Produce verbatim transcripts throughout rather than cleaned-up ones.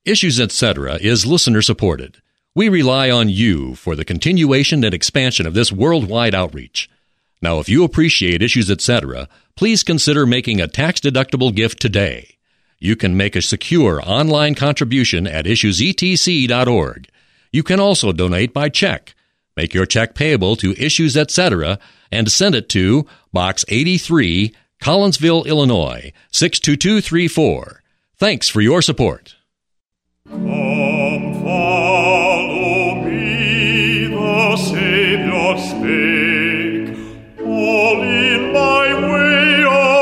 Issues Etc. is listener-supported. We rely on you for the continuation and expansion of this worldwide outreach. Now, if you appreciate Issues Etc., please consider making a tax-deductible gift today. You can make a secure online contribution at issues e t c dot org. You can also donate by check. Make your check payable to Issues Etc. and send it to Box eighty-three, Collinsville, Illinois, six two two three four. Thanks for your support. Come follow me, the Savior spake, all in my way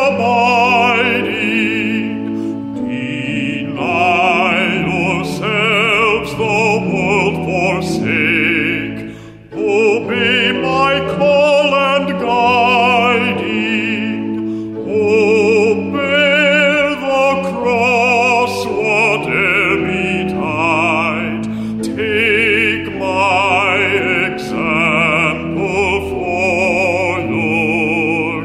abiding. Deny yourselves, the world forsake, obey my call and guiding. Oh, bear the cross, whatever betide, take my example for your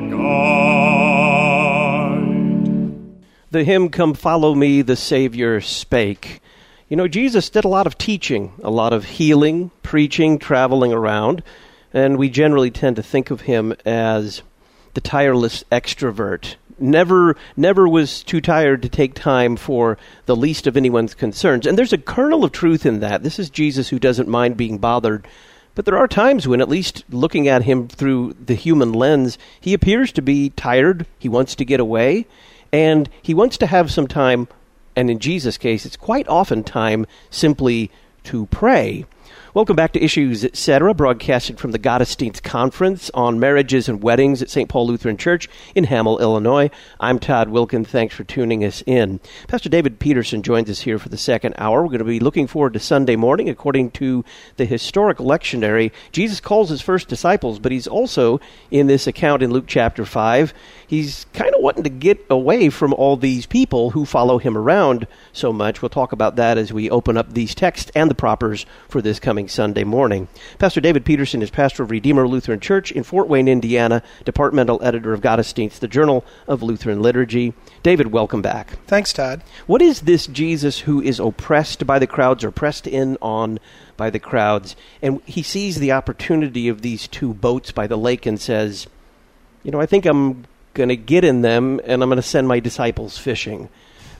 guide. The hymn, Come Follow Me, the Savior spake. You know, Jesus did a lot of teaching, a lot of healing, preaching, traveling around, and we generally tend to think of him as the tireless extrovert. Never, never was too tired to take time for the least of anyone's concerns. And there's a kernel of truth in that. This is Jesus who doesn't mind being bothered. But there are times when, at least looking at him through the human lens, he appears to be tired. He wants to get away, and he wants to have some time. And in Jesus' case, it's quite often time simply to pray. Welcome back to Issues Etc., broadcasting from the Gottesdienst Conference on marriages and weddings at Saint Paul Lutheran Church in Hamel, Illinois. I'm Todd Wilkin. Thanks for tuning us in. Pastor David Peterson joins us here for the second hour. We're going to be looking forward to Sunday morning. According to the historic lectionary, Jesus calls his first disciples, but he's also, in this account in Luke chapter five, he's kind of wanting to get away from all these people who follow him around so much. We'll talk about that as we open up these texts and the propers for this coming Sunday morning. Pastor David Peterson is pastor of Redeemer Lutheran Church in Fort Wayne, Indiana, departmental editor of Gottesdienst, the Journal of Lutheran Liturgy. David, welcome back. Thanks, Todd. What is this Jesus who is oppressed by the crowds, or pressed in on by the crowds, and he sees the opportunity of these two boats by the lake and says, you know, I think I'm going to get in them, and I'm going to send my disciples fishing.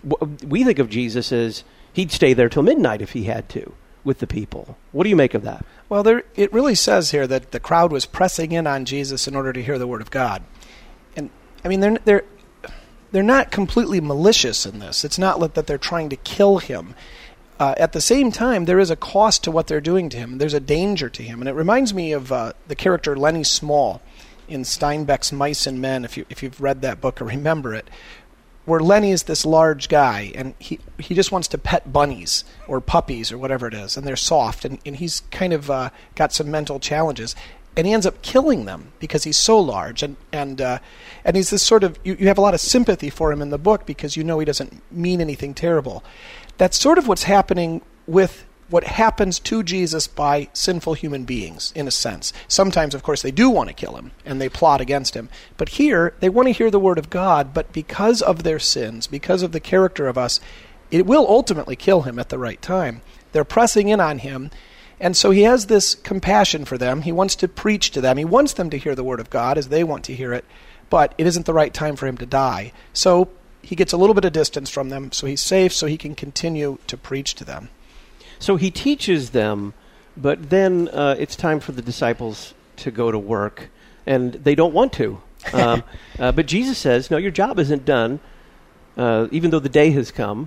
We think of Jesus as he'd stay there till midnight if he had to with the people. What do you make of that? Well, there, it really says here that the crowd was pressing in on Jesus in order to hear the word of God. And, I mean, they're, they're, they're not completely malicious in this. It's not that they're trying to kill him. Uh, at the same time, there is a cost to what they're doing to him. There's a danger to him. And it reminds me of uh, the character Lenny Small in Steinbeck's Mice and Men, if, you, if you've read that book or remember it, where Lenny is this large guy, and he, he just wants to pet bunnies or puppies or whatever it is, and they're soft, and, and he's kind of uh, got some mental challenges, and he ends up killing them because he's so large, and and uh, and he's this sort of, you, you have a lot of sympathy for him in the book because you know he doesn't mean anything terrible. That's sort of what's happening with what happens to Jesus by sinful human beings, in a sense. Sometimes, of course, they do want to kill him, and they plot against him. But here, they want to hear the word of God, but because of their sins, because of the character of us, it will ultimately kill him at the right time. They're pressing in on him, and so he has this compassion for them. He wants to preach to them. He wants them to hear the word of God as they want to hear it, but it isn't the right time for him to die. So he gets a little bit of distance from them, so he's safe, so he can continue to preach to them. So he teaches them, but then uh, it's time for the disciples to go to work, and they don't want to. Um, uh, but Jesus says, no, your job isn't done, uh, even though the day has come.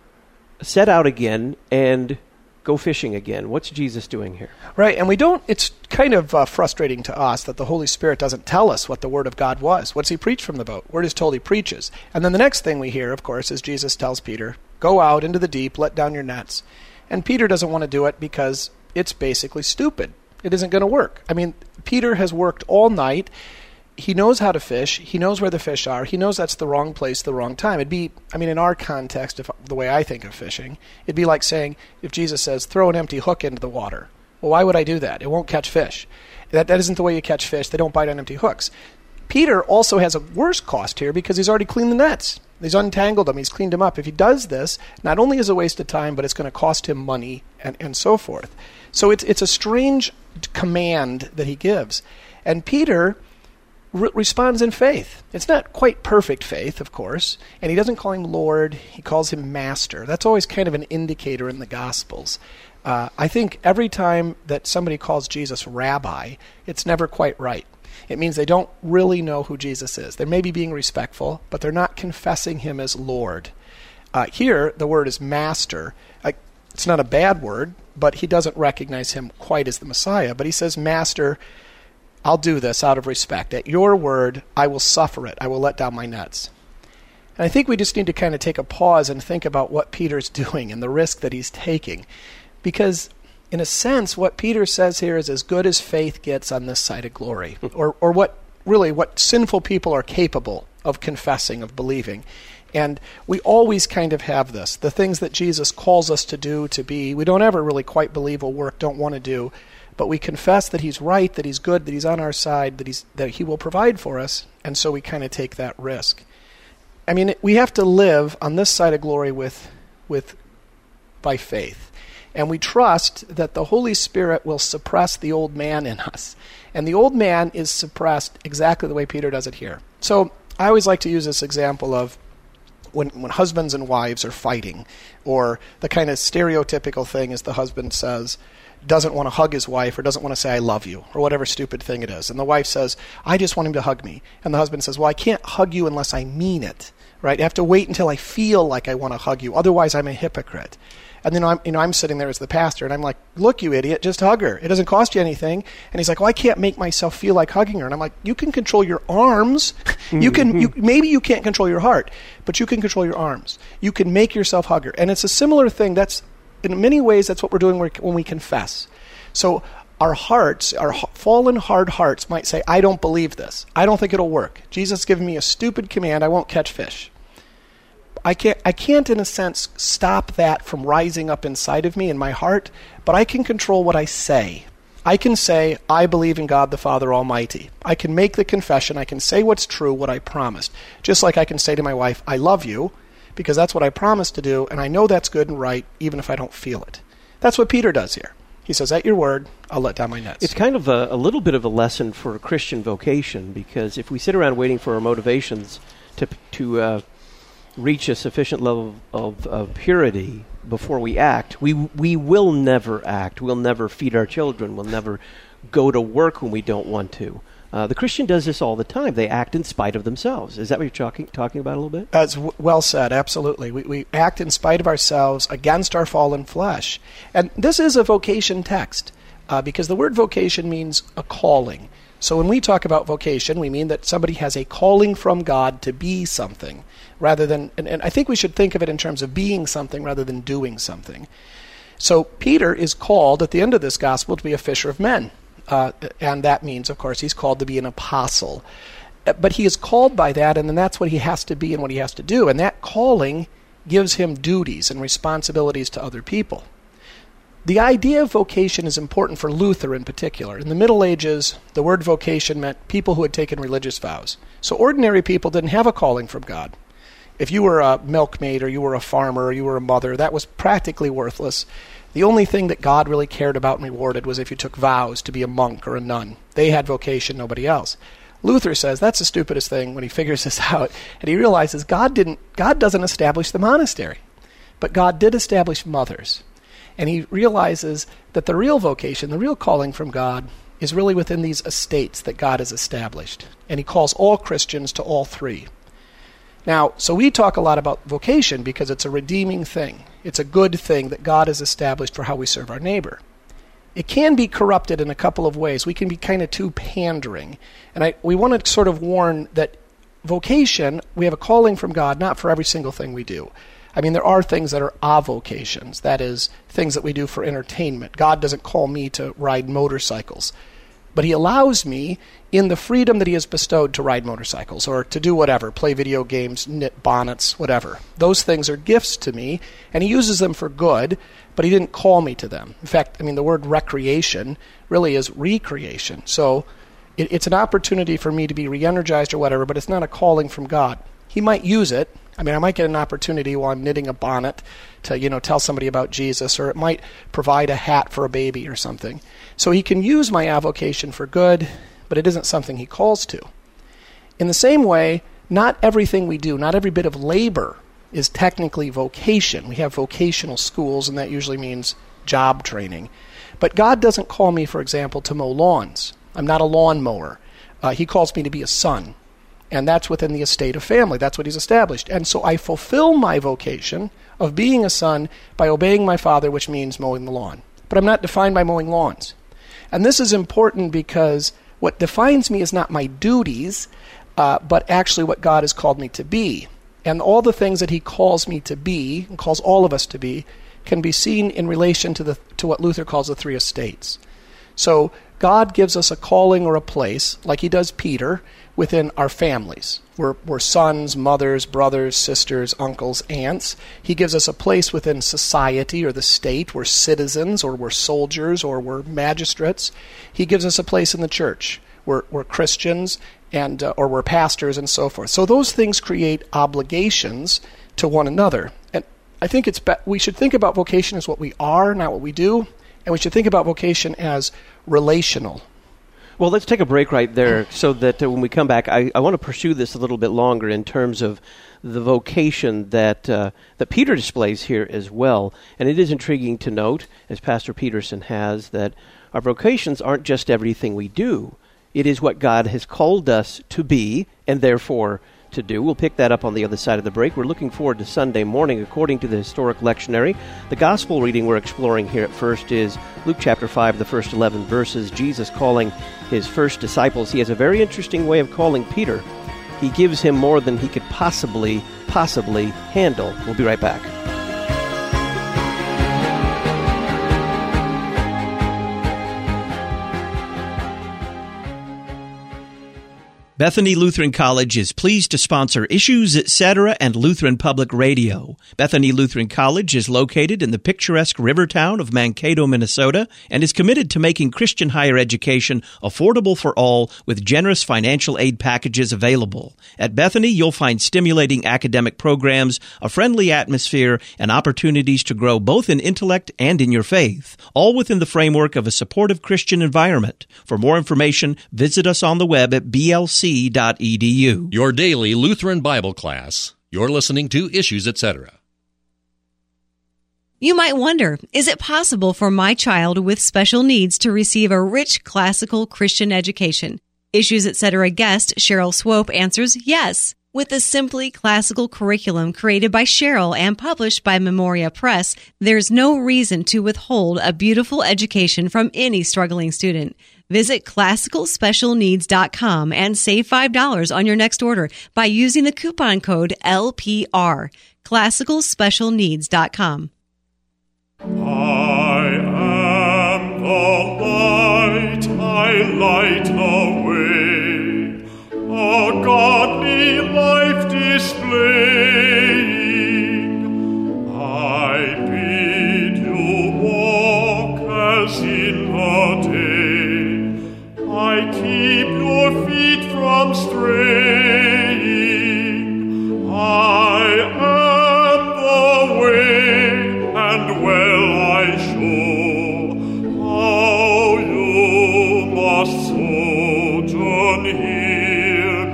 Set out again and go fishing again. What's Jesus doing here? Right, and we don't, it's kind of uh, frustrating to us that the Holy Spirit doesn't tell us what the Word of God was. What's he preach from the boat? We're just told he preaches. And then the next thing we hear, of course, is Jesus tells Peter, go out into the deep, let down your nets. And Peter doesn't want to do it because it's basically stupid. It isn't going to work. I mean, Peter has worked all night. He knows how to fish. He knows where the fish are. He knows that's the wrong place, the wrong time. It'd be, I mean, in our context, if the way I think of fishing, it'd be like saying, if Jesus says, throw an empty hook into the water. Well, why would I do that? It won't catch fish. That, that isn't the way you catch fish. They don't bite on empty hooks. Peter also has a worse cost here because he's already cleaned the nets. He's untangled him. He's cleaned him up. If he does this, not only is it a waste of time, but it's going to cost him money and, and so forth. So it's it's a strange command that he gives. And Peter re- responds in faith. It's not quite perfect faith, of course. And he doesn't call him Lord. He calls him Master. That's always kind of an indicator in the Gospels. Uh, I think every time that somebody calls Jesus Rabbi, it's never quite right. It means they don't really know who Jesus is. They may be being respectful, but they're not confessing him as Lord. Uh, here, the word is Master. Uh, it's not a bad word, but he doesn't recognize him quite as the Messiah. But he says, Master, I'll do this out of respect. At your word, I will suffer it. I will let down my nets. And I think we just need to kind of take a pause and think about what Peter's doing and the risk that he's taking. Because in a sense, what Peter says here is as good as faith gets on this side of glory, or or what really what sinful people are capable of confessing, of believing. And we always kind of have this. The things that Jesus calls us to do, to be, we don't ever really quite believe will work, don't want to do, but we confess that he's right, that he's good, that he's on our side, that he's that he will provide for us, and so we kind of take that risk. I mean, we have to live on this side of glory with with by faith. And we trust that the Holy Spirit will suppress the old man in us. And the old man is suppressed exactly the way Peter does it here. So I always like to use this example of when, when husbands and wives are fighting, or the kind of stereotypical thing is the husband says, doesn't want to hug his wife, or doesn't want to say, I love you, or whatever stupid thing it is. And the wife says, I just want him to hug me. And the husband says, well, I can't hug you unless I mean it, right? I have to wait until I feel like I want to hug you. Otherwise, I'm a hypocrite. And then I'm, you know, I'm sitting there as the pastor, and I'm like, look, you idiot, just hug her. It doesn't cost you anything. And he's like, well, I can't make myself feel like hugging her. And I'm like, you can control your arms. You can, you, maybe you can't control your heart, but you can control your arms. You can make yourself hug her. And it's a similar thing. That's, in many ways, that's what we're doing when we confess. So our hearts, our fallen, hard hearts might say, I don't believe this. I don't think it'll work. Jesus has given me a stupid command. I won't catch fish. I can't, I can't, in a sense, stop that from rising up inside of me in my heart, but I can control what I say. I can say, I believe in God the Father Almighty. I can make the confession. I can say what's true, what I promised. Just like I can say to my wife, I love you, because that's what I promised to do, and I know that's good and right, even if I don't feel it. That's what Peter does here. He says, at your word, I'll let down my nets. It's kind of a, a little bit of a lesson for a Christian vocation, because if we sit around waiting for our motivations to to uh, reach a sufficient level of, of purity before we act, we we will never act. We'll never feed our children. We'll never go to work when we don't want to. Uh, the Christian does this all the time. They act in spite of themselves. Is that what you're talking talking about a little bit? That's w- well said, absolutely. We, we act in spite of ourselves against our fallen flesh. And this is a vocation text, uh, because the word vocation means a calling. So when we talk about vocation, we mean that somebody has a calling from God to be something, rather than, and, and I think we should think of it in terms of being something rather than doing something. So Peter is called at the end of this gospel to be a fisher of men. Uh, and that means, of course, he's called to be an apostle. But he is called by that, and then that's what he has to be and what he has to do. And that calling gives him duties and responsibilities to other people. The idea of vocation is important for Luther in particular. In the Middle Ages, the word vocation meant people who had taken religious vows. So ordinary people didn't have a calling from God. If you were a milkmaid, or you were a farmer, or you were a mother, that was practically worthless. The only thing that God really cared about and rewarded was if you took vows to be a monk or a nun. They had vocation, nobody else. Luther says that's the stupidest thing when he figures this out, and he realizes God didn't. God doesn't establish the monastery, but God did establish mothers. And he realizes that the real vocation, the real calling from God, is really within these estates that God has established. And he calls all Christians to all three. Now, so we talk a lot about vocation because it's a redeeming thing. It's a good thing that God has established for how we serve our neighbor. It can be corrupted in a couple of ways. We can be kind of too pandering. And I, we want to sort of warn that vocation, we have a calling from God, not for every single thing we do. I mean, there are things that are avocations. That is, things that we do for entertainment. God doesn't call me to ride motorcycles. But he allows me, in the freedom that he has bestowed, to ride motorcycles or to do whatever, play video games, knit bonnets, whatever. Those things are gifts to me, and he uses them for good, but he didn't call me to them. In fact, I mean, the word recreation really is recreation. So it, it's an opportunity for me to be re-energized or whatever, but it's not a calling from God. he might use it. I mean, I might get an opportunity while I'm knitting a bonnet to, you know, tell somebody about Jesus, or it might provide a hat for a baby or something. So he can use my avocation for good, but it isn't something he calls to. In the same way, not everything we do, not every bit of labor is technically vocation. We have vocational schools, and that usually means job training. But God doesn't call me, for example, to mow lawns. I'm not a lawn mower. Uh, he calls me to be a son. And that's within the estate of family. That's what he's established. And so I fulfill my vocation of being a son by obeying my father, which means mowing the lawn. But I'm not defined by mowing lawns. And this is important because what defines me is not my duties, uh, but actually what God has called me to be. And all the things that he calls me to be, and calls all of us to be, can be seen in relation to the to what Luther calls the three estates. So God gives us a calling or a place, like he does Peter, within our families. We're, we're sons, mothers, brothers, sisters, uncles, aunts. He gives us a place within society or the state. We're citizens, or we're soldiers, or we're magistrates. He gives us a place in the church. We're, we're Christians, and uh, or we're pastors, and so forth. So those things create obligations to one another. And I think it's be- we should think about vocation as what we are, not what we do. And we should think about vocation as relational. Well, let's take a break right there so that uh, when we come back, I, I want to pursue this a little bit longer in terms of the vocation that uh, that Peter displays here as well. And it is intriguing to note, as Pastor Peterson has, that our vocations aren't just everything we do. It is what God has called us to be, and therefore to do. We'll pick that up on the other side of the break. We're looking forward to Sunday morning according to the historic lectionary. The gospel reading we're exploring here at first is Luke chapter five, the first eleven verses. Jesus calling his first disciples. He has a very interesting way of calling Peter. He gives him more than he could possibly, possibly handle. We'll be right back. Bethany Lutheran College is pleased to sponsor Issues, et cetera and Lutheran Public Radio. Bethany Lutheran College is located in the picturesque river town of Mankato, Minnesota, and is committed to making Christian higher education affordable for all with generous financial aid packages available. At Bethany, you'll find stimulating academic programs, a friendly atmosphere, and opportunities to grow both in intellect and in your faith, all within the framework of a supportive Christian environment. For more information, visit us on the web at b l c dot e d u. Your daily Lutheran Bible class. You're listening to Issues, et cetera. You might wonder, is it possible for my child with special needs to receive a rich classical Christian education? Issues, et cetera guest Cheryl Swope answers yes. With the Simply Classical curriculum created by Cheryl and published by Memoria Press, there's no reason to withhold a beautiful education from any struggling student. Visit classical special needs dot com and save five dollars on your next order by using the coupon code L P R. classical special needs dot com. I am the light, I light the way, a godly life displaying. I bid you walk as in the day, I keep your feet from straying. I am the way, and well I show how you must sojourn here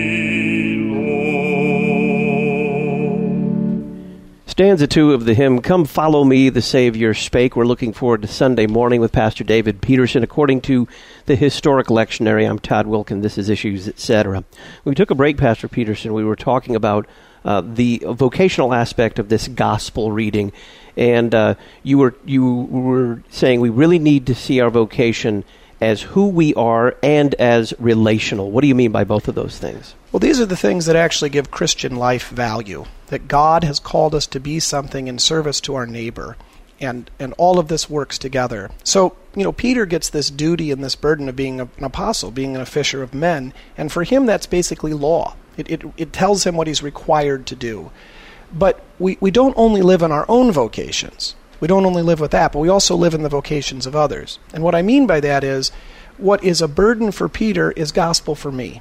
below. Stanza two of the hymn, Come Follow Me, the Savior Spake. We're looking forward to Sunday morning with Pastor David Peterson. According to the historic lectionary, I'm Todd Wilkin. This is Issues, et cetera. When we took a break, Pastor Peterson, we were talking about uh, the vocational aspect of this gospel reading. And uh, you were you were saying we really need to see our vocation as who we are and as relational. What do you mean by both of those things? Well, these are the things that actually give Christian life value, that God has called us to be something in service to our neighbor, and, and all of this works together. So, you know, Peter gets this duty and this burden of being an apostle, being a fisher of men, and for him that's basically law. It, it, it tells him what he's required to do. But we, we don't only live in our own vocations. We don't only live with that, but we also live in the vocations of others. And what I mean by that is, what is a burden for Peter is gospel for me.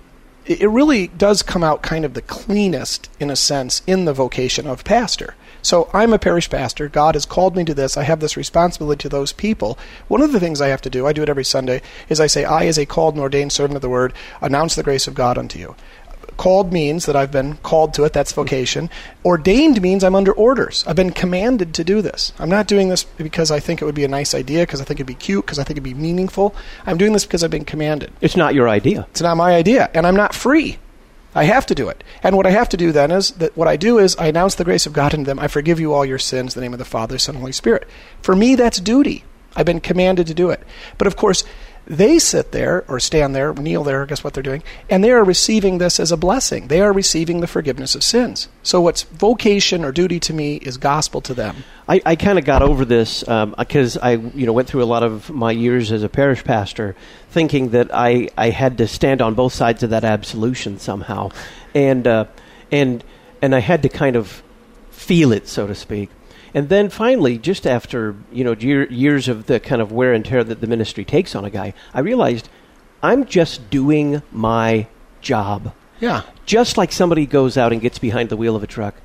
it, it really does come out kind of the cleanest, in a sense, in the vocation of pastor. So I'm a parish pastor. God has called me to this. I have this responsibility to those people. One of the things I have to do, I do it every Sunday, is I say, I, as a called and ordained servant of the word, announce the grace of God unto you. Called means that I've been called to it. That's vocation. Ordained means I'm under orders. I've been commanded to do this. I'm not doing this because I think it would be a nice idea, because I think it'd be cute, because I think it'd be meaningful. I'm doing this because I've been commanded. It's not your idea. It's not my idea, and I'm not free. I have to do it. And what I have to do then is that what I do is I announce the grace of God unto them. I forgive you all your sins in the name of the Father, Son, and Holy Spirit. For me, that's duty. I've been commanded to do it. But of course, they sit there, or stand there, kneel there, I guess what they're doing, and they are receiving this as a blessing. They are receiving the forgiveness of sins. So what's vocation or duty to me is gospel to them. I, I kind of got over this because um, I you know, went through a lot of my years as a parish pastor thinking that I, I had to stand on both sides of that absolution somehow. And, uh, and, and I had to kind of feel it, so to speak. And then finally, just after you know year, years of the kind of wear and tear that the ministry takes on a guy, I realized I'm just doing my job. Yeah. Just like somebody goes out and gets behind the wheel of a truck,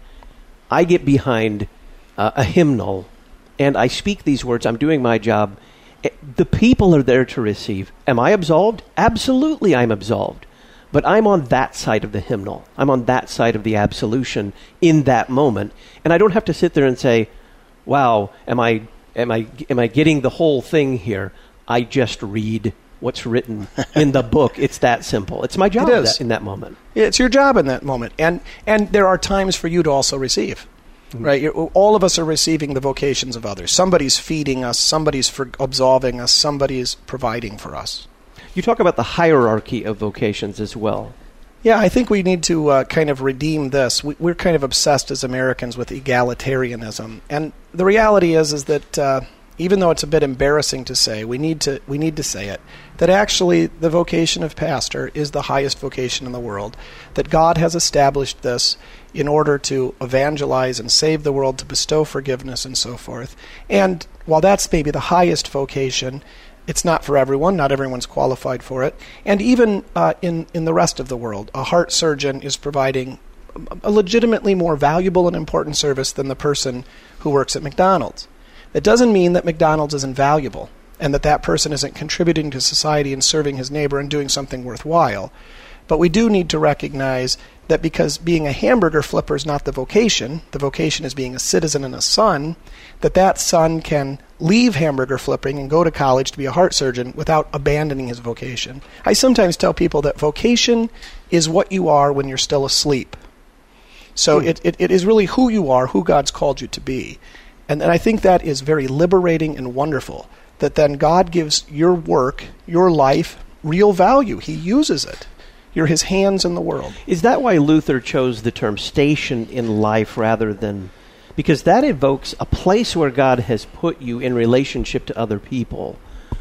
I get behind uh, a hymnal, and I speak these words. I'm doing my job. The people are there to receive. Am I absolved? Absolutely, I'm absolved. But I'm on that side of the hymnal. I'm on that side of the absolution in that moment, and I don't have to sit there and say, wow, am I am I am I getting the whole thing here? I just read what's written in the book. It's that simple. It's my job it is. That, in that moment. It's your job in that moment. And and there are times for you to also receive. Mm-hmm. Right? You're, all of us are receiving the vocations of others. Somebody's feeding us, somebody's for absolving us, somebody's providing for us. You talk about the hierarchy of vocations as well. Yeah, I think we need to uh, kind of redeem this. We, we're kind of obsessed as Americans with egalitarianism, and the reality is, is that uh, even though it's a bit embarrassing to say, we need to we need to say it, that actually the vocation of pastor is the highest vocation in the world. That God has established this in order to evangelize and save the world, to bestow forgiveness and so forth. And while that's maybe the highest vocation, it's not for everyone. Not everyone's qualified for it. And even uh, in, in the rest of the world, a heart surgeon is providing a legitimately more valuable and important service than the person who works at McDonald's. That doesn't mean that McDonald's isn't valuable and that that person isn't contributing to society and serving his neighbor and doing something worthwhile. But we do need to recognize that because being a hamburger flipper is not the vocation, the vocation is being a citizen and a son, that that son can leave hamburger flipping and go to college to be a heart surgeon without abandoning his vocation. I sometimes tell people that vocation is what you are when you're still asleep. So mm. it, it, it is really who you are, who God's called you to be. And, and I think that is very liberating and wonderful, that then God gives your work, your life, real value. He uses it. You're his hands in the world. Is that why Luther chose the term station in life rather than... Because that evokes a place where God has put you in relationship to other people.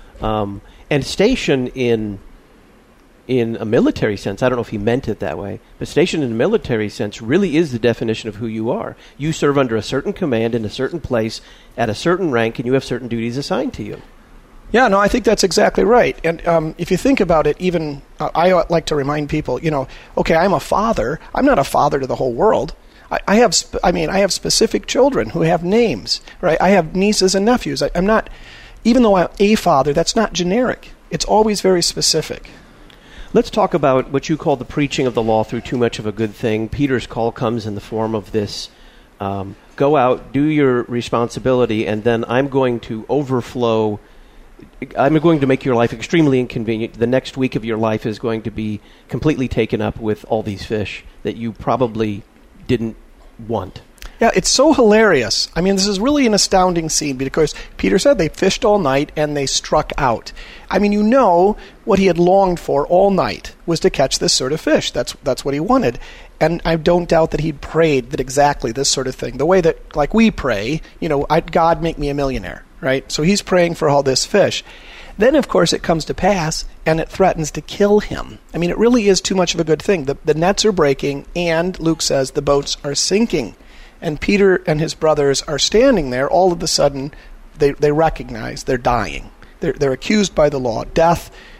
Um, and station in in a military sense, I don't know if he meant it that way, but station in a military sense really is the definition of who you are. You serve under a certain command in a certain place at a certain rank, and you have certain duties assigned to you. Yeah, no, I think that's exactly right. And um, if you think about it, even uh, I like to remind people, you know, okay, I'm a father. I'm not a father to the whole world. I, I have, sp- I mean, I have specific children who have names, right? I have nieces and nephews. I, I'm not, even though I'm a father, that's not generic. It's always very specific. Let's talk about what you call the preaching of the law through too much of a good thing. Peter's call comes in the form of this, um, go out, do your responsibility, and then I'm going to overflow. I'm going to make your life extremely inconvenient. The next week of your life is going to be completely taken up with all these fish that you probably didn't want. Yeah, it's so hilarious. I mean, this is really an astounding scene because Peter said they fished all night and they struck out. I mean, you know what he had longed for all night was to catch this sort of fish. That's that's what he wanted. And I don't doubt that he'd prayed that exactly this sort of thing. The way that, like we pray, you know, I, God, make me a millionaire, right? So he's praying for all this fish. Then, of course, it comes to pass, and it threatens to kill him. I mean, it really is too much of a good thing. The, the nets are breaking, and Luke says the boats are sinking. And Peter and his brothers are standing there. All of a sudden, they, they recognize they're dying. They're, they're accused by the law. Death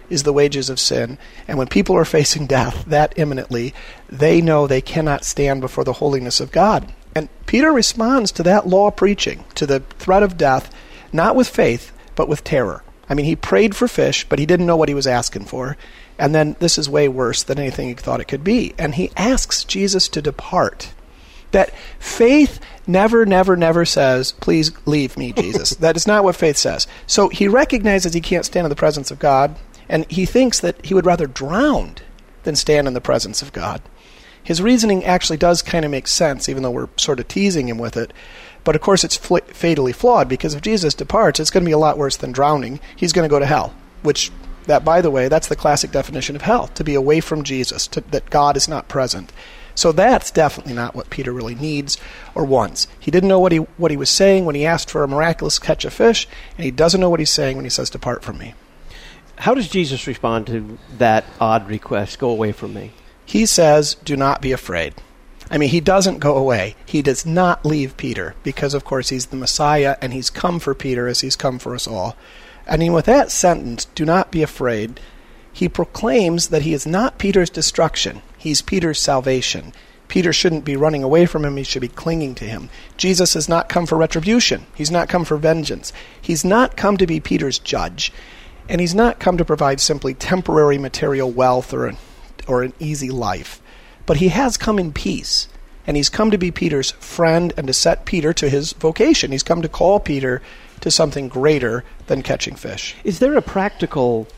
is the wages of sin. And when people are facing death that imminently, they know they cannot stand before the holiness of God. And Peter responds to that law preaching, to the threat of death, not with faith, but with terror. I mean, he prayed for fish, but he didn't know what he was asking for. And then this is way worse than anything he thought it could be. And he asks Jesus to depart. That faith never, never, never says, please leave me, Jesus. That is not what faith says. So he recognizes he can't stand in the presence of God, and he thinks that he would rather drown than stand in the presence of God. His reasoning actually does kind of make sense, even though we're sort of teasing him with it. But of course it's fl- fatally flawed, because if Jesus departs, it's going to be a lot worse than drowning. He's going to go to hell, which, that, by the way, that's the classic definition of hell, to be away from Jesus, to, that God is not present. So that's definitely not what Peter really needs or wants. He didn't know what he what he was saying when he asked for a miraculous catch of fish, and he doesn't know what he's saying when he says, depart from me. How does Jesus respond to that odd request, go away from me? He says, do not be afraid. I mean, he doesn't go away. He does not leave Peter, because, of course, he's the Messiah, and he's come for Peter as he's come for us all. I mean, with that sentence, do not be afraid, he proclaims that he is not Peter's destruction. He's Peter's salvation. Peter shouldn't be running away from him. He should be clinging to him. Jesus has not come for retribution. He's not come for vengeance. He's not come to be Peter's judge. And he's not come to provide simply temporary material wealth or an, or an easy life. But he has come in peace. And he's come to be Peter's friend and to set Peter to his vocation. He's come to call Peter to something greater than catching fish. Is there a practical...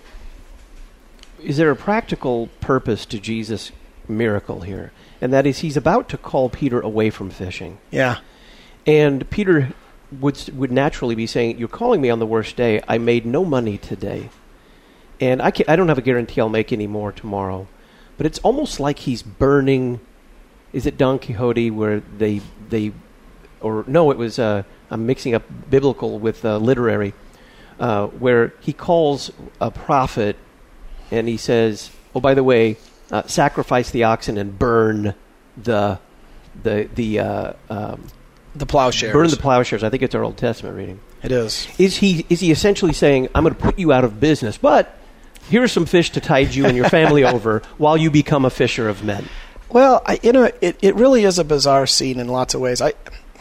Is there a practical purpose to Jesus' miracle here? And that is, he's about to call Peter away from fishing. Yeah. And Peter would would naturally be saying, you're calling me on the worst day. I made no money today. And I, can't, I don't have a guarantee I'll make any more tomorrow. But it's almost like he's burning... Is it Don Quixote where they... they or no, it was... Uh, I'm mixing up biblical with uh, literary. Uh, where he calls a prophet... And he says, oh, by the way, uh, sacrifice the oxen and burn the the the uh, um, the plowshares. Burn the plowshares. I think it's our Old Testament reading. It is. Is he is he essentially saying, I'm going to put you out of business, but here are some fish to tide you and your family over while you become a fisher of men? Well, I, you know, it, it really is a bizarre scene in lots of ways. I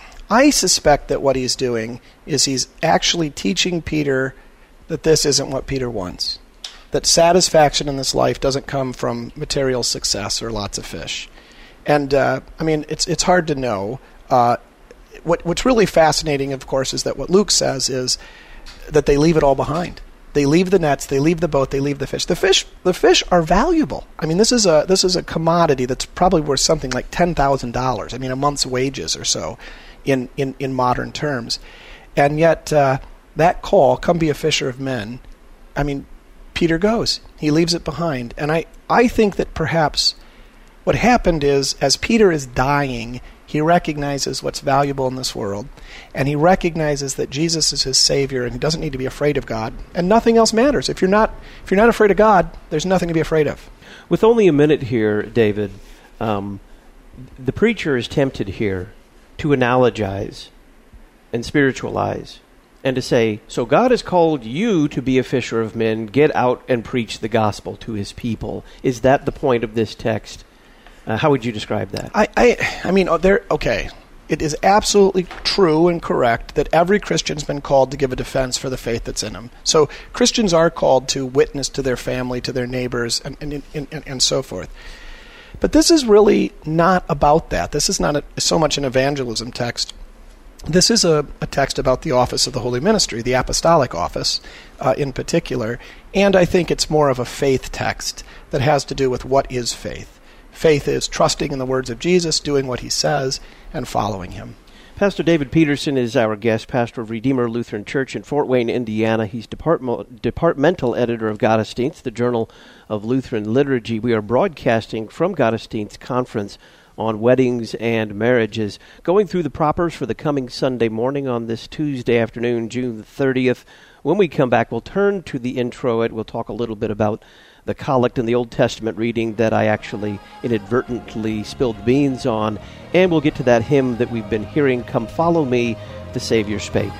I suspect that what he's doing is he's actually teaching Peter that this isn't what Peter wants. That satisfaction in this life doesn't come from material success or lots of fish. And, uh, I mean, it's it's hard to know. Uh, what What's really fascinating, of course, is that what Luke says is that they leave it all behind. They leave the nets, they leave the boat, they leave the fish. The fish the fish are valuable. I mean, this is a this is a commodity that's probably worth something like ten thousand dollars. I mean, a month's wages or so in, in, in modern terms. And yet, uh, that call, come be a fisher of men, I mean, Peter goes. He leaves it behind. And I, I think that perhaps what happened is, as Peter is dying, he recognizes what's valuable in this world. And he recognizes that Jesus is his Savior, and he doesn't need to be afraid of God. And nothing else matters. If you're not if you're not afraid of God, there's nothing to be afraid of. With only a minute here, David, um, the preacher is tempted here to analogize and spiritualize. And to say, so God has called you to be a fisher of men, get out and preach the gospel to his people. Is that the point of this text? Uh, how would you describe that? I, I, I mean, oh, there. Okay, it is absolutely true and correct that every Christian's been called to give a defense for the faith that's in them. So Christians are called to witness to their family, to their neighbors, and and, and, and, and so forth. But this is really not about that. This is not a, so much an evangelism text. This is a, a text about the office of the holy ministry, the apostolic office uh, in particular, and I think it's more of a faith text that has to do with what is faith. Faith is trusting in the words of Jesus, doing what he says, and following him. Pastor David Peterson is our guest, pastor of Redeemer Lutheran Church in Fort Wayne, Indiana. He's department, departmental editor of Gottesdienst, the Journal of Lutheran Liturgy. We are broadcasting from Gottesdienst's conference on weddings and marriages, going through the propers for the coming Sunday morning on this Tuesday afternoon, June thirtieth. When we come back, we'll turn to the introit. We'll talk a little bit about the collect in the Old Testament reading that I actually inadvertently spilled beans on, and we'll get to that hymn that we've been hearing, Come Follow Me, the Savior Spake.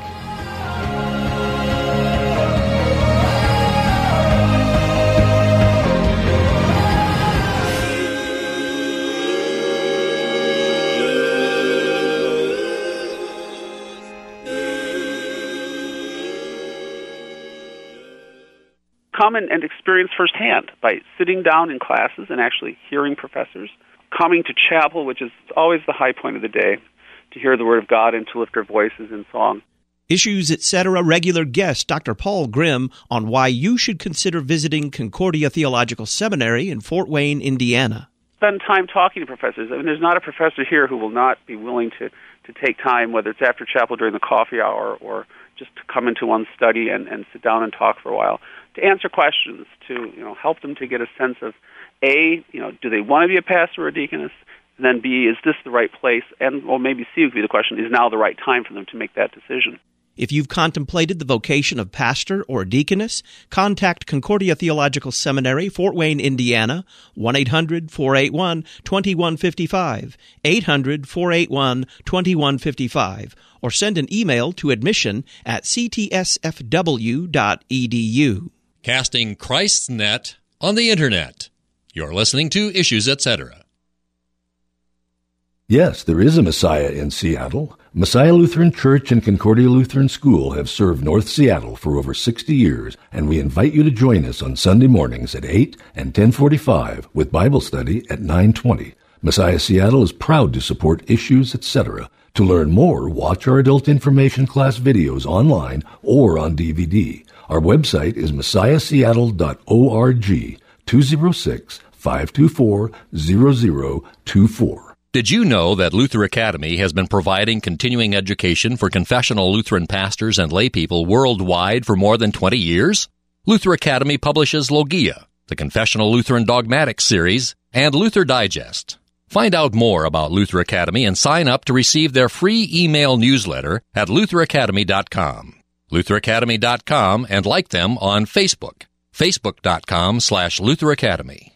come and, and experience firsthand by sitting down in classes and actually hearing professors, coming to chapel, which is always the high point of the day, to hear the Word of God and to lift our voices in song. Issues, et cetera. Regular guest Doctor Paul Grimm on why you should consider visiting Concordia Theological Seminary in Fort Wayne, Indiana. Spend time talking to professors. I mean, there's not a professor here who will not be willing to, to take time, whether it's after chapel during the coffee hour or just to come into one's study and, and sit down and talk for a while, to answer questions, to you know help them to get a sense of, A, you know, do they want to be a pastor or a deaconess? And then B, is this the right place? And well, maybe C would be the question, is now the right time for them to make that decision? If you've contemplated the vocation of pastor or deaconess, contact Concordia Theological Seminary, Fort Wayne, Indiana, one eight hundred, four eight one, two one five five, eight hundred, four eight one, two one five five, or send an email to admission at c t s f w dot e d u. Casting Christ's net on the Internet. You're listening to Issues, et cetera. Yes, there is a Messiah in Seattle. Messiah Lutheran Church and Concordia Lutheran School have served North Seattle for over sixty years, and we invite you to join us on Sunday mornings at eight and ten forty-five with Bible study at nine twenty. Messiah Seattle is proud to support Issues, et cetera. To learn more, watch our adult information class videos online or on D V D. Our website is messiah seattle dot org, two oh six, five two four, zero zero two four. Did you know that Luther Academy has been providing continuing education for confessional Lutheran pastors and laypeople worldwide for more than twenty years? Luther Academy publishes Logia, the Confessional Lutheran Dogmatics series, and Luther Digest. Find out more about Luther Academy and sign up to receive their free email newsletter at luther academy dot com. luther academy dot com, and like them on Facebook, facebook dot com slash Luther Academy.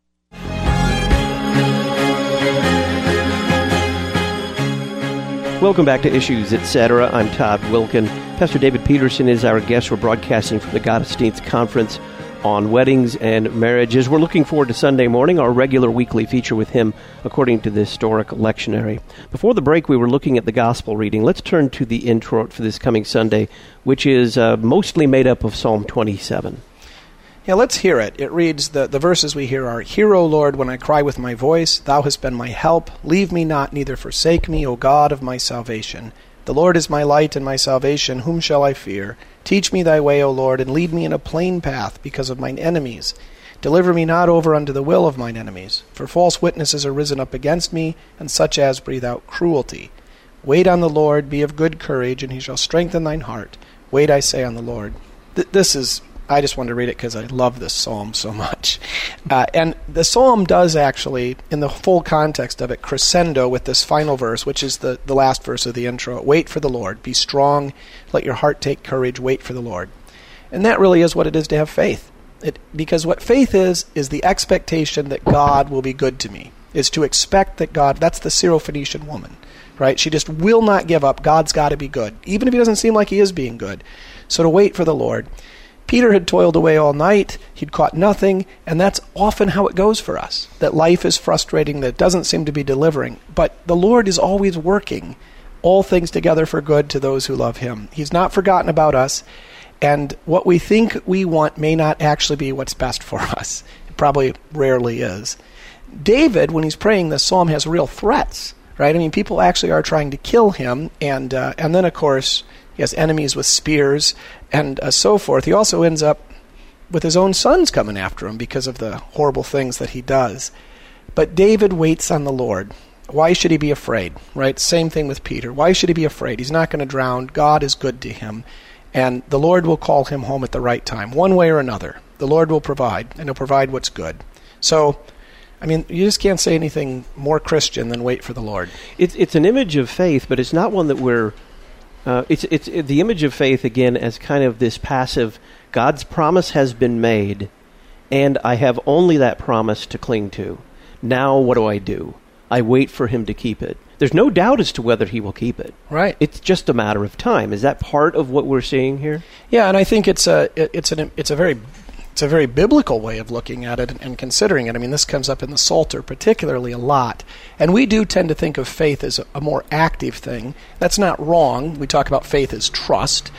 Welcome back to Issues, et cetera. I'm Todd Wilkin. Pastor David Peterson is our guest. We're broadcasting from the Gottesdienst Conference on weddings and marriages. We're looking forward to Sunday morning, our regular weekly feature with him, according to the historic lectionary. Before the break, we were looking at the gospel reading. Let's turn to the introit for this coming Sunday, which is uh, mostly made up of Psalm twenty-seven. Yeah, let's hear it. It reads, the, the verses we hear are, Hear, O Lord, when I cry with my voice. Thou hast been my help. Leave me not, neither forsake me, O God of my salvation. The Lord is my light and my salvation. Whom shall I fear? Teach me thy way, O Lord, and lead me in a plain path because of mine enemies. Deliver me not over unto the will of mine enemies. For false witnesses are risen up against me, and such as breathe out cruelty. Wait on the Lord, be of good courage, and he shall strengthen thine heart. Wait, I say, on the Lord. Th- this is... I just wanted to read it because I love this psalm so much. Uh, and the psalm does actually, in the full context of it, crescendo with this final verse, which is the, the last verse of the intro. Wait for the Lord. Be strong. Let your heart take courage. Wait for the Lord. And that really is what it is to have faith. It, because what faith is, is the expectation that God will be good to me. Is to expect that God, that's the Syrophoenician woman, right? She just will not give up. God's got to be good, even if he doesn't seem like he is being good. So to wait for the Lord. Peter had toiled away all night, he'd caught nothing, and that's often how it goes for us, that life is frustrating, that it doesn't seem to be delivering. But the Lord is always working all things together for good to those who love him. He's not forgotten about us, and what we think we want may not actually be what's best for us. It probably rarely is. David, when he's praying this psalm, has real threats, right? I mean, people actually are trying to kill him, and uh, and then, of course, he has enemies with spears and uh, so forth. He also ends up with his own sons coming after him because of the horrible things that he does. But David waits on the Lord. Why should he be afraid, right? Same thing with Peter. Why should he be afraid? He's not going to drown. God is good to him. And the Lord will call him home at the right time, one way or another. The Lord will provide, and he'll provide what's good. So, I mean, you just can't say anything more Christian than wait for the Lord. It's, it's an image of faith, but it's not one that we're... Uh, it's it's it, the image of faith, again, as kind of this passive, God's promise has been made, and I have only that promise to cling to. Now what do I do? I wait for him to keep it. There's no doubt as to whether he will keep it. Right. It's just a matter of time. Is that part of what we're seeing here? Yeah, and I think it's a it's an it's a very it's a very biblical way of looking at it and, and considering it. I mean, this comes up in the Psalter particularly a lot. And we do tend to think of faith as a, a more active thing. That's not wrong. We talk about faith as trust.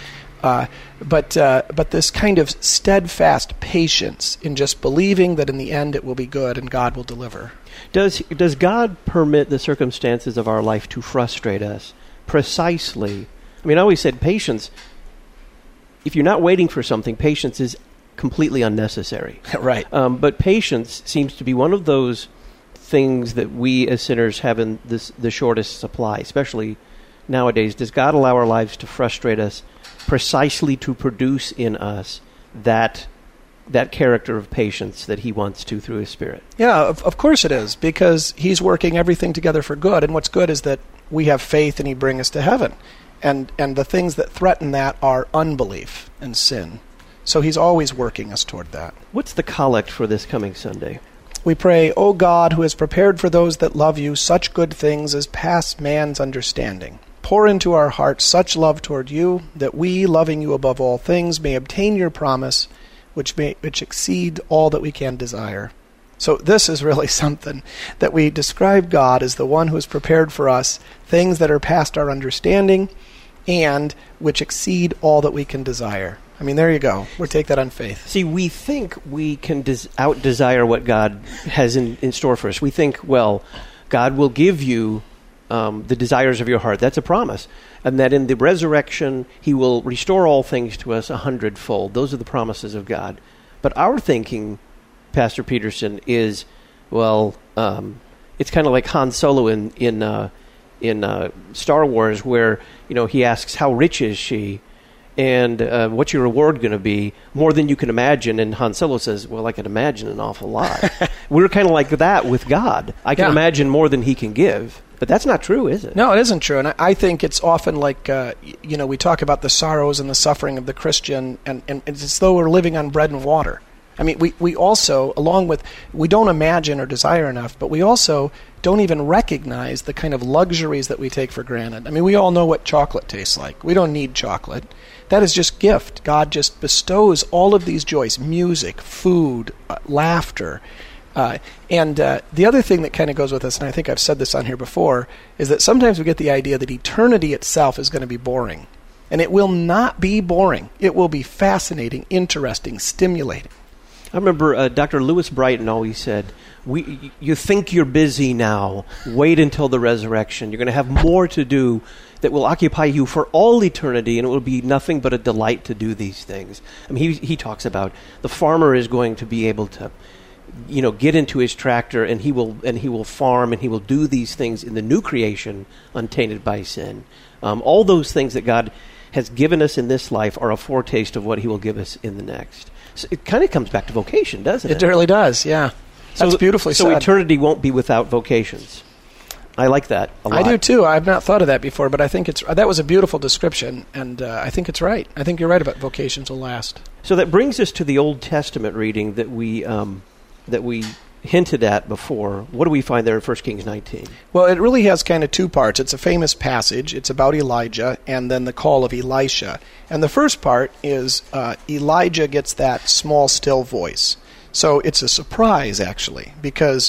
Uh, but uh, but this kind of steadfast patience in just believing that in the end it will be good and God will deliver. Does does God permit the circumstances of our life to frustrate us? Precisely. I mean, I always said patience, if you're not waiting for something, patience is completely unnecessary. Right. Um, but patience seems to be one of those things that we as sinners have in this, the shortest supply, especially nowadays. Does God allow our lives to frustrate us precisely to produce in us that that character of patience that he wants to through his Spirit? Yeah, of, of course it is, because he's working everything together for good, and what's good is that we have faith and he brings us to heaven. And and the things that threaten that are unbelief and sin. So he's always working us toward that. What's the collect for this coming Sunday? We pray, O God, who has prepared for those that love you such good things as pass man's understanding. Pour into our hearts such love toward you, that we, loving you above all things, may obtain your promise, which may which exceed all that we can desire. So this is really something that we describe God as the one who has prepared for us things that are past our understanding and which exceed all that we can desire. I mean, there you go. We'll take that on faith. See, we think we can des- out-desire what God has in, in store for us. We think, well, God will give you um, the desires of your heart. That's a promise. And that in the resurrection, he will restore all things to us a hundredfold. Those are the promises of God. But our thinking, Pastor Peterson, is, well, um, it's kind of like Han Solo in in uh, in uh, Star Wars, where, you know, he asks, how rich is she? And uh, what's your reward going to be? More than you can imagine. And Han Solo says, well, I can imagine an awful lot. We're kind of like that with God. I can yeah. imagine more than he can give. But that's not true, is it? No, it isn't true. And I, I think it's often like, uh, you know, we talk about the sorrows and the suffering of the Christian, and, and it's as though we're living on bread and water. I mean, we, we also, along with, we don't imagine or desire enough, but we also don't even recognize the kind of luxuries that we take for granted. I mean, we all know what chocolate tastes like. We don't need chocolate. That is just gift. God just bestows all of these joys, music, food, uh, laughter. Uh, and uh, the other thing that kind of goes with this, and I think I've said this on here before, is that sometimes we get the idea that eternity itself is going to be boring. And it will not be boring. It will be fascinating, interesting, stimulating. I remember uh, Doctor Lewis Brighton always said, "We, you think you're busy now. Wait until the resurrection. You're going to have more to do that will occupy you for all eternity, and it will be nothing but a delight to do these things." I mean, he he talks about the farmer is going to be able to, you know, get into his tractor, and he will and he will farm, and he will do these things in the new creation, untainted by sin. Um, all those things that God has given us in this life are a foretaste of what he will give us in the next. So it kind of comes back to vocation, doesn't it? It really does, yeah. That's so, beautifully so said. So eternity won't be without vocations. I like that a lot. I do too. I've not thought of that before, but I think it's that was a beautiful description, and uh, I think it's right. I think you're right about vocations will last. So that brings us to the Old Testament reading that we um, that we hinted at before. What do we find there in First Kings nineteen? Well, it really has kind of two parts. It's a famous passage. It's about Elijah and then the call of Elisha. And the first part is uh, Elijah gets that small, still voice. So it's a surprise, actually, because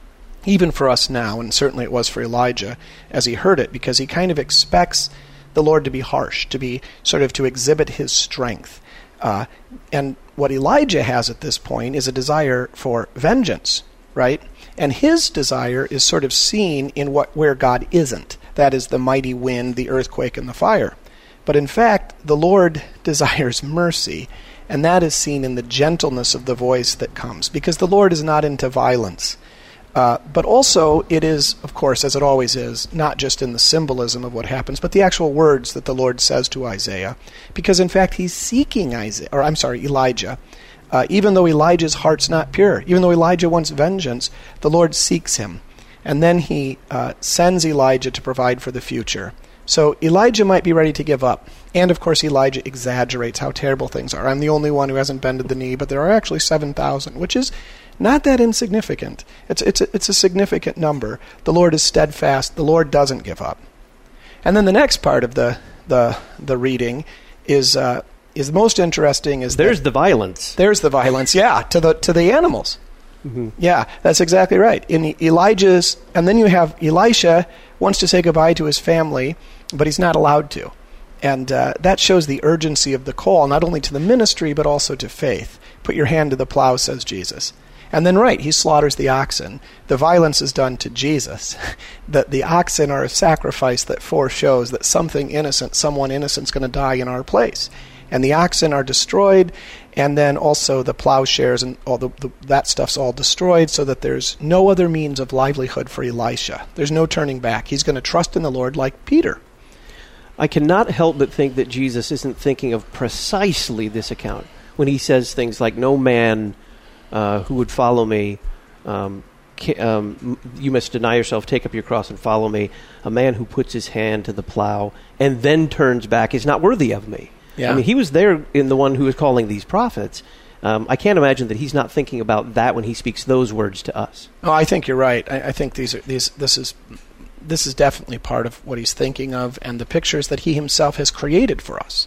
even for us now, and certainly it was for Elijah as he heard it, because he kind of expects the Lord to be harsh, to be sort of to exhibit his strength. Uh, and what Elijah has at this point is a desire for vengeance, right? And his desire is sort of seen in what where God isn't. That is the mighty wind, the earthquake, and the fire. But in fact, the Lord desires mercy, and that is seen in the gentleness of the voice that comes, because the Lord is not into violence. Uh, but also, it is, of course, as it always is, not just in the symbolism of what happens, but the actual words that the Lord says to Isaiah. Because, in fact, he's seeking Isaiah, or I'm sorry, Elijah. Uh, even though Elijah's heart's not pure, even though Elijah wants vengeance, the Lord seeks him. And then he uh, sends Elijah to provide for the future. So Elijah might be ready to give up. And, of course, Elijah exaggerates how terrible things are. I'm the only one who hasn't bended the knee, but there are actually seven thousand, which is not that insignificant. It's it's a, it's a significant number. The Lord is steadfast. The Lord doesn't give up. And then the next part of the the the reading is uh, is most interesting. Is there's that, the violence. There's the violence. Yeah, to the to the animals. Mm-hmm. Yeah, that's exactly right. In Elijah's, and then you have Elisha wants to say goodbye to his family, but he's not allowed to. And uh, that shows the urgency of the call, not only to the ministry, but also to faith. Put your hand to the plow, says Jesus. And then, right, he slaughters the oxen. The violence is done to Jesus. the, the oxen are a sacrifice that foreshows that something innocent, someone innocent is going to die in our place. And the oxen are destroyed, and then also the plowshares and all the, the, that stuff's all destroyed, so that there's no other means of livelihood for Elisha. There's no turning back. He's going to trust in the Lord like Peter. I cannot help but think that Jesus isn't thinking of precisely this account when he says things like, no man uh, who would follow me, um, ca- um, you must deny yourself, take up your cross and follow me. A man who puts his hand to the plow and then turns back is not worthy of me. Yeah. I mean, he was there in the one who was calling these prophets. Um, I can't imagine that he's not thinking about that when he speaks those words to us. Oh, I think you're right. I, I think these are these. This is this is definitely part of what he's thinking of, and the pictures that he himself has created for us.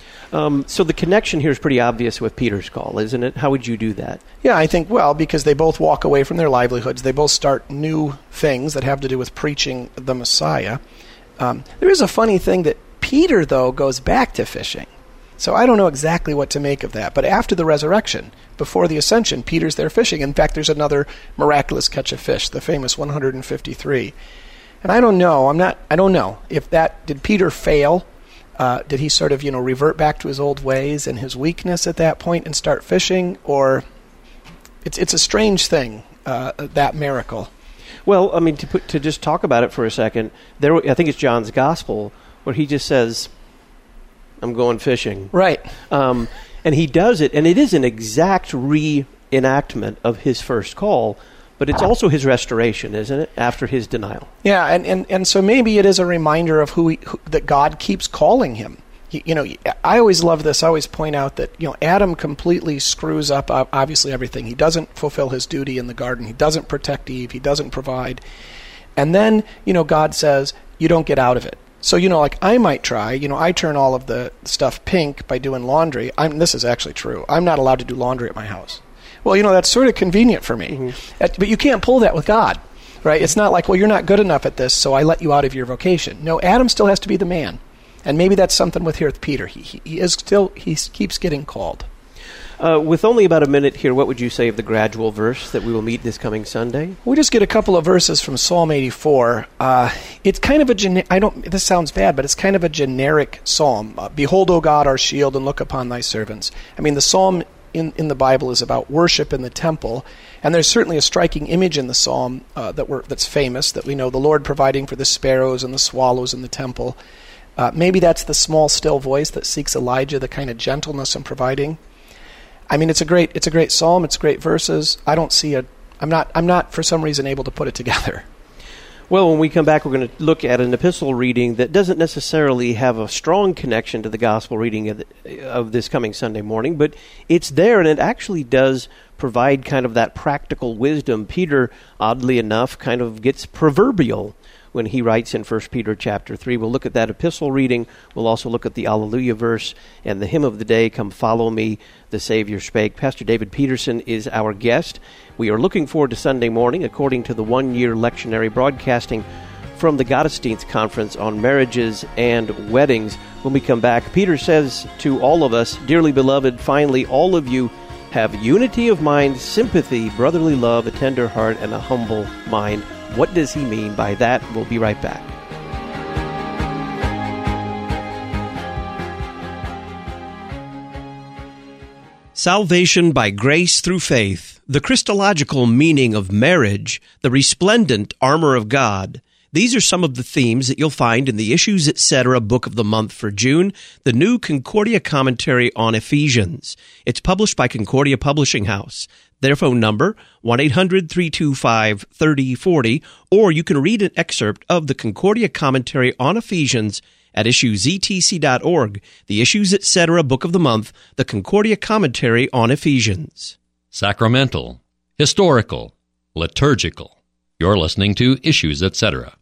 Um, so the connection here is pretty obvious with Peter's call, isn't it? How would you do that? Yeah, I think, well, because they both walk away from their livelihoods. They both start new things that have to do with preaching the Messiah. Um, there is a funny thing that Peter, though, goes back to fishing. So I don't know exactly what to make of that. But after the resurrection, before the ascension, Peter's there fishing. In fact, there's another miraculous catch of fish, the famous one hundred fifty-three. And I don't know. I'm not. I don't know if that did Peter fail. Uh, did he sort of, you know, revert back to his old ways and his weakness at that point and start fishing, or it's it's a strange thing, uh, that miracle. Well, I mean, to put, to just talk about it for a second, there I think it's John's Gospel where he just says, "I'm going fishing." Right. Um, and he does it, and it is an exact reenactment of his first call. But it's also his restoration, isn't it, after his denial? Yeah, and, and, and so maybe it is a reminder of who, he, who that God keeps calling him. He, you know, I always love this. I always point out that, you know, Adam completely screws up, obviously, everything. He doesn't fulfill his duty in the garden. He doesn't protect Eve. He doesn't provide. And then, you know, God says, you don't get out of it. So, you know, like I might try, you know, I turn all of the stuff pink by doing laundry. I'm, this is actually true. I'm not allowed to do laundry at my house. Well, you know, that's sort of convenient for me. Mm-hmm. But you can't pull that with God, right? It's not like, well, you're not good enough at this, so I let you out of your vocation. No, Adam still has to be the man. And maybe that's something with here with Peter. He, he, he is still, he keeps getting called. Uh, with only about a minute here, what would you say of the gradual verse that we will meet this coming Sunday? We just get a couple of verses from Psalm eighty-four. Uh, it's kind of a, gene- I don't, this sounds bad, but it's kind of a generic psalm. Uh, Behold, O God, our shield, and look upon thy servants. I mean, the psalm In, in the Bible is about worship in the temple, and there's certainly a striking image in the psalm uh, that we're, that's famous, that we know the Lord providing for the sparrows and the swallows in the temple. Uh, maybe that's the small, still voice that seeks Elijah, the kind of gentleness in providing. I mean, it's a great, it's a great psalm. It's great verses. I don't see a, I'm not, I'm not for some reason able to put it together. Well, when we come back, we're going to look at an epistle reading that doesn't necessarily have a strong connection to the gospel reading of, the, of this coming Sunday morning, but it's there, and it actually does provide kind of that practical wisdom. Peter, oddly enough, kind of gets proverbial when he writes in First Peter chapter three. We'll look at that epistle reading. We'll also look at the Alleluia verse and the hymn of the day, Come Follow Me, the Savior Spake. Pastor David Peterson is our guest. We are looking forward to Sunday morning, according to the one-year lectionary broadcasting from the Gottesdienst Conference on marriages and weddings. When we come back, Peter says to all of us, dearly beloved, finally, all of you have unity of mind, sympathy, brotherly love, a tender heart, and a humble mind. What does he mean by that? We'll be right back. Salvation by grace through faith, the Christological meaning of marriage, the resplendent armor of God. These are some of the themes that you'll find in the Issues Etc. Book of the Month for June, the new Concordia Commentary on Ephesians. It's published by Concordia Publishing House. Their phone number, one eight hundred, three two five, three oh four oh, or you can read an excerpt of the Concordia Commentary on Ephesians at issues e t c dot org, the Issues Etc. Book of the Month, the Concordia Commentary on Ephesians. Sacramental, historical, liturgical. You're listening to Issues Etc.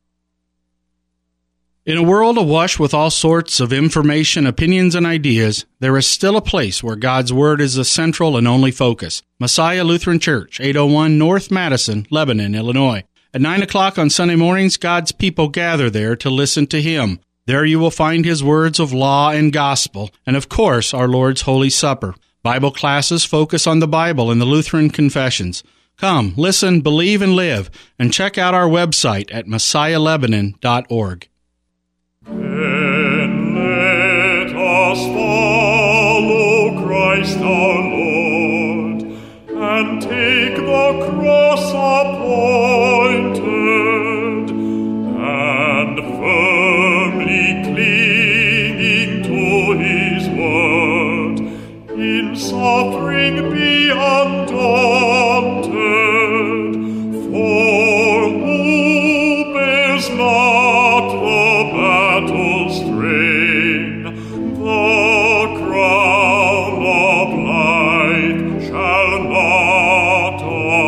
In a world awash with all sorts of information, opinions, and ideas, there is still a place where God's Word is the central and only focus. Messiah Lutheran Church, eight oh one North Madison, Lebanon, Illinois. At nine o'clock on Sunday mornings, God's people gather there to listen to Him. There you will find his words of law and gospel, and of course our Lord's Holy Supper. Bible classes focus on the Bible and the Lutheran confessions. Come, listen, believe, and live, and check out our website at messiah lebanon dot org. Then let us follow Christ our Lord, and take the cross appointed, and firmly clinging to his word, in suffering be undaunted, for who bears not the battle strain, the crown of life shall not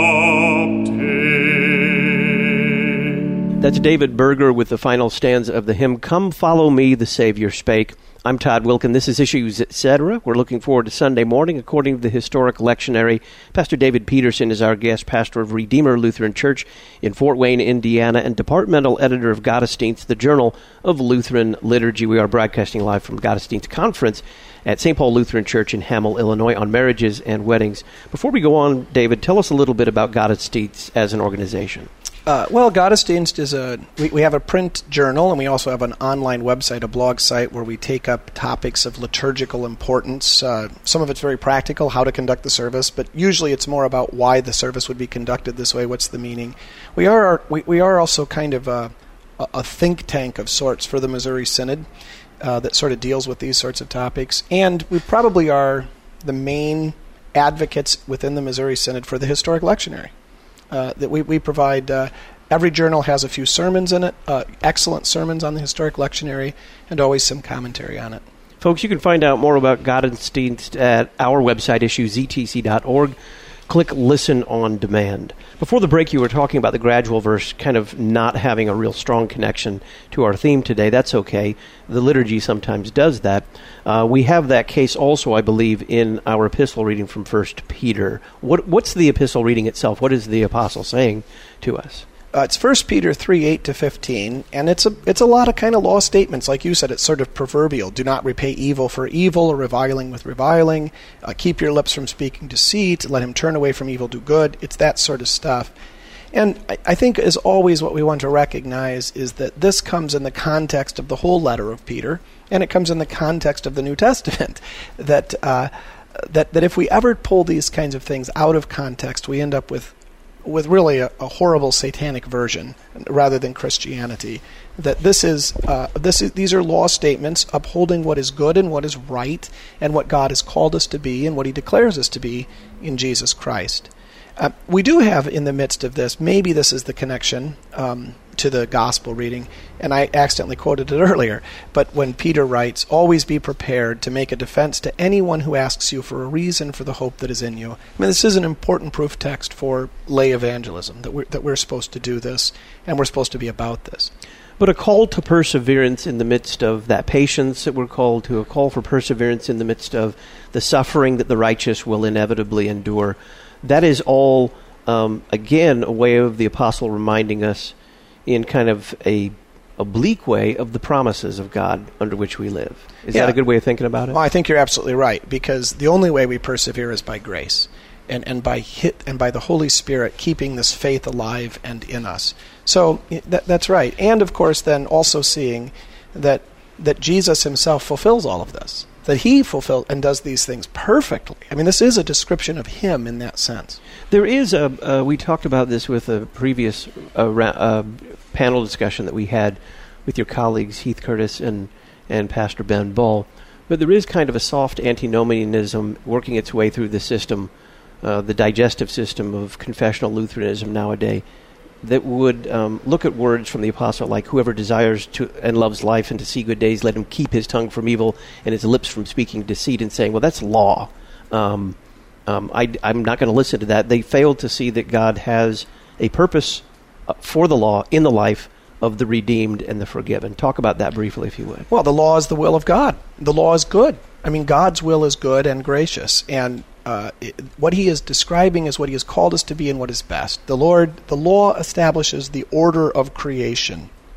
obtain. That's David Berger with the final stanza of the hymn, Come Follow Me, the Savior Spake. I'm Todd Wilkin. This is Issues, et cetera. We're looking forward to Sunday morning. According to the Historic Lectionary, Pastor David Peterson is our guest, pastor of Redeemer Lutheran Church in Fort Wayne, Indiana, and departmental editor of Gottesdienst, the Journal of Lutheran Liturgy. We are broadcasting live from Gottesdienst Conference at Saint Paul Lutheran Church in Hamel, Illinois, on marriages and weddings. Before we go on, David, tell us a little bit about Gottesdienst as an organization. Uh, well, Gottesdienst is a, we, we have a print journal, and we also have an online website, a blog site, where we take up topics of liturgical importance. Uh, some of it's very practical, how to conduct the service, but usually it's more about why the service would be conducted this way, what's the meaning. We are we, we are also kind of a, a think tank of sorts for the Missouri Synod uh, that sort of deals with these sorts of topics, and we probably are the main advocates within the Missouri Synod for the Historic Lectionary. Uh, that we, we provide. Uh, every journal has a few sermons in it, uh, excellent sermons on the Historic Lectionary, and always some commentary on it. Folks, you can find out more about Gottesdienst at our website, issues e t c dot org. Click Listen on Demand. Before the break, you were talking about the gradual verse kind of not having a real strong connection to our theme today. That's okay. The liturgy sometimes does that. Uh, we have that case also, I believe, in our epistle reading from First Peter. What, what's the epistle reading itself? What is the apostle saying to us? Uh, it's First Peter three, eight to fifteen, and it's a it's a lot of kind of law statements. Like you said, it's sort of proverbial. Do not repay evil for evil, or reviling with reviling. Uh, keep your lips from speaking deceit. Let him turn away from evil, do good. It's that sort of stuff. And I, I think, as always, what we want to recognize is that this comes in the context of the whole letter of Peter, and it comes in the context of the New Testament. That uh, that that if we ever pull these kinds of things out of context, we end up with with really a, a horrible satanic version rather than Christianity. That this is uh, this is these are law statements upholding what is good and what is right and what God has called us to be and what he declares us to be in Jesus Christ. Uh, we do have in the midst of this, maybe this is the connection um, to the gospel reading, and I accidentally quoted it earlier, but when Peter writes, always be prepared to make a defense to anyone who asks you for a reason for the hope that is in you. I mean, this is an important proof text for lay evangelism, that we're, that we're supposed to do this, and we're supposed to be about this. But a call to perseverance in the midst of that patience that we're called to, a call for perseverance in the midst of the suffering that the righteous will inevitably endure, that is all, um, again, a way of the apostle reminding us in kind of a oblique way of the promises of God under which we live. Is yeah. that a good way of thinking about it? Well, I think you're absolutely right, because the only way we persevere is by grace and, and by hit and by the Holy Spirit keeping this faith alive and in us. So that, that's right. And, of course, then also seeing that that Jesus himself fulfills all of this, that he fulfills and does these things perfectly. I mean, this is a description of him in that sense. There is a, uh, we talked about this with a previous uh, ra- uh, panel discussion that we had with your colleagues, Heath Curtis and, and Pastor Ben Bull, but there is kind of a soft antinomianism working its way through the system, uh, the digestive system of confessional Lutheranism nowadays, that would um, look at words from the apostle like, whoever desires to and loves life and to see good days, let him keep his tongue from evil and his lips from speaking deceit, and saying, well, that's law. Um, um, I, I'm not going to listen to that. They failed to see that God has a purpose for the law in the life of the redeemed and the forgiven. Talk about that briefly, if you would. Well, the law is the will of God. The law is good. I mean, God's will is good and gracious, and Uh, it, what he is describing is what he has called us to be and what is best. The Lord, the law establishes the order of creation.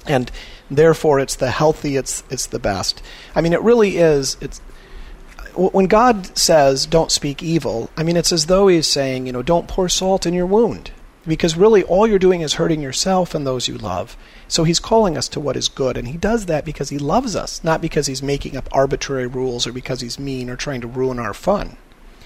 And therefore, it's the healthy, it's it's the best. I mean, it really is. It's when God says, don't speak evil, I mean, it's as though he's saying, you know, don't pour salt in your wound. Because really, all you're doing is hurting yourself and those you love. So he's calling us to what is good. And he does that because he loves us, not because he's making up arbitrary rules or because he's mean or trying to ruin our fun.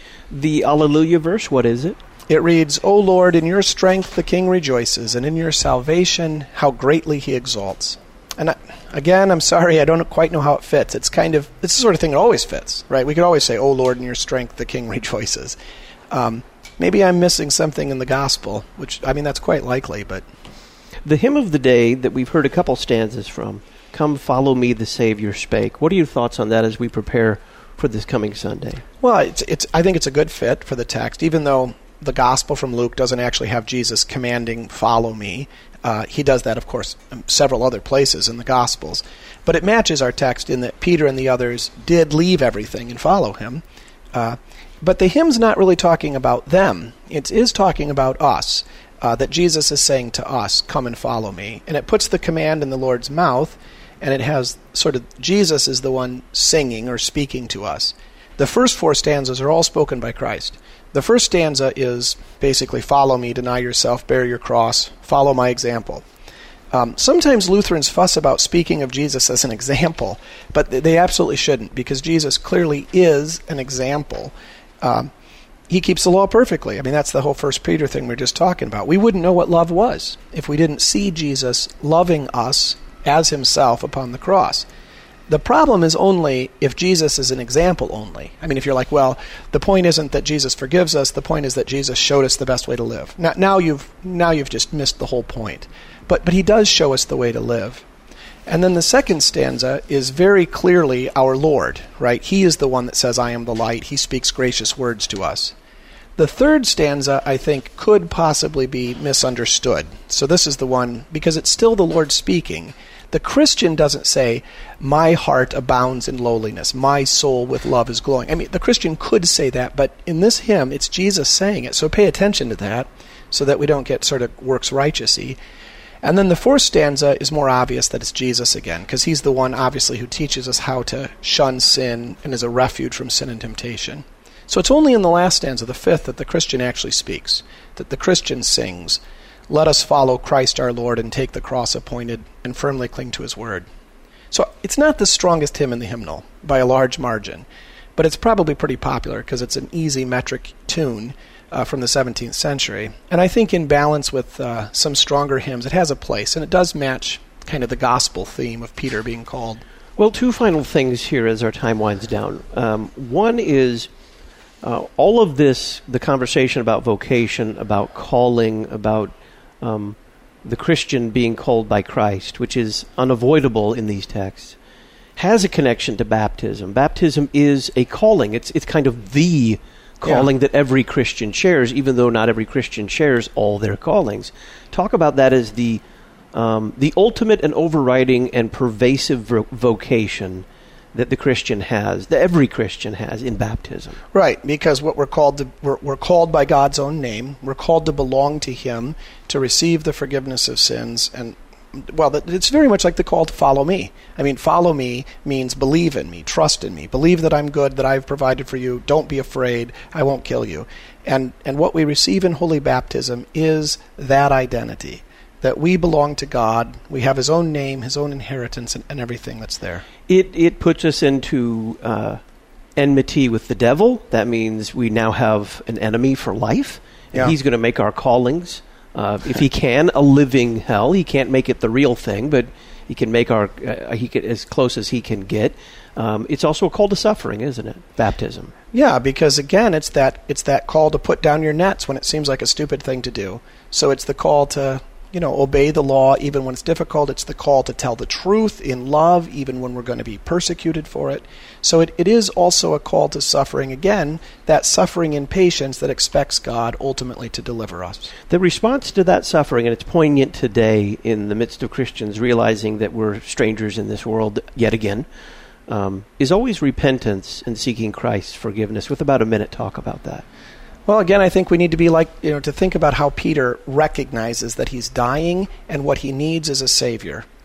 The Alleluia verse, what is it? It reads, O Lord, in your strength the king rejoices, and in your salvation how greatly he exalts. And I, again, I'm sorry, I don't quite know how it fits. It's kind of, it's the sort of thing that always fits, right? We could always say, O Lord, in your strength the king rejoices. Um, maybe I'm missing something in the gospel, which, I mean, that's quite likely, but... The hymn of the day that we've heard a couple stanzas from, Come Follow Me, the Savior Spake. What are your thoughts on that as we prepare for this coming Sunday? Well, it's, it's, I think it's a good fit for the text, even though the gospel from Luke doesn't actually have Jesus commanding, follow me. Uh, he does that, of course, in several other places in the Gospels. But it matches our text in that Peter and the others did leave everything and follow him. Uh, but the hymn's not really talking about them. It is talking about us, uh, that Jesus is saying to us, come and follow me. And it puts the command in the Lord's mouth, and it has sort of, Jesus is the one singing or speaking to us. The first four stanzas are all spoken by Christ. The first stanza is basically, follow me, deny yourself, bear your cross, follow my example. Um, sometimes Lutherans fuss about speaking of Jesus as an example, but they absolutely shouldn't, because Jesus clearly is an example. Um, he keeps the law perfectly. I mean, that's the whole First Peter thing we we're just talking about. We wouldn't know what love was if we didn't see Jesus loving us as himself upon the cross. The problem is only if Jesus is an example only. I mean, if you're like, well, the point isn't that Jesus forgives us, the point is that Jesus showed us the best way to live. Now, now you've now you've just missed the whole point. But but he does show us the way to live. And then the second stanza is very clearly our Lord, right? He is the one that says, I am the light. He speaks gracious words to us. The third stanza, I think, could possibly be misunderstood. So this is the one, because it's still the Lord speaking. The Christian doesn't say, my heart abounds in lowliness, my soul with love is glowing. I mean, the Christian could say that, but in this hymn, it's Jesus saying it. So pay attention to that so that we don't get sort of works righteous-y. And then the fourth stanza is more obvious that it's Jesus again, because he's the one, obviously, who teaches us how to shun sin and is a refuge from sin and temptation. So it's only in the last stanza, the fifth, that the Christian actually speaks, that the Christian sings, let us follow Christ our Lord and take the cross appointed and firmly cling to his word. So it's not the strongest hymn in the hymnal by a large margin, but it's probably pretty popular because it's an easy metric tune uh, from the seventeenth century. And I think in balance with uh, some stronger hymns, it has a place, and it does match kind of the gospel theme of Peter being called. Well, two final things here as our time winds down. Um, one is uh, all of this, the conversation about vocation, about calling, about Um, the Christian being called by Christ, which is unavoidable in these texts, has a connection to baptism. Baptism is a calling. It's it's kind of the calling yeah. that every Christian shares, even though not every Christian shares all their callings. Talk about that as the um, the ultimate and overriding and pervasive vo- vocation that the Christian has, that every Christian has in baptism. Right, because what we're called to, we're, we're called by God's own name. We're called to belong to him, to receive the forgiveness of sins. And, well, it's very much like the call to follow me. I mean, follow me means believe in me, trust in me, believe that I'm good, that I've provided for you, don't be afraid, I won't kill you. And, and what we receive in holy baptism is that identity, that we belong to God, we have his own name, his own inheritance, and, and everything that's there. It it puts us into uh, enmity with the devil. That means we now have an enemy for life. And yeah. he's going to make our callings, uh, if he can, a living hell. He can't make it the real thing, but he can make our uh, he can, as close as he can get. Um, it's also a call to suffering, isn't it? Baptism. Yeah, because again, it's that it's that call to put down your nets when it seems like a stupid thing to do. So it's the call to, you know, obey the law even when it's difficult. It's the call to tell the truth in love even when we're going to be persecuted for it. So it, it is also a call to suffering, again, that suffering in patience that expects God ultimately to deliver us. The response to that suffering, and it's poignant today in the midst of Christians realizing that we're strangers in this world yet again, um, is always repentance and seeking Christ's forgiveness. With about a minute, talk about that. Well, again, I think we need to be like, you know, to think about how Peter recognizes that he's dying and what he needs is a Savior.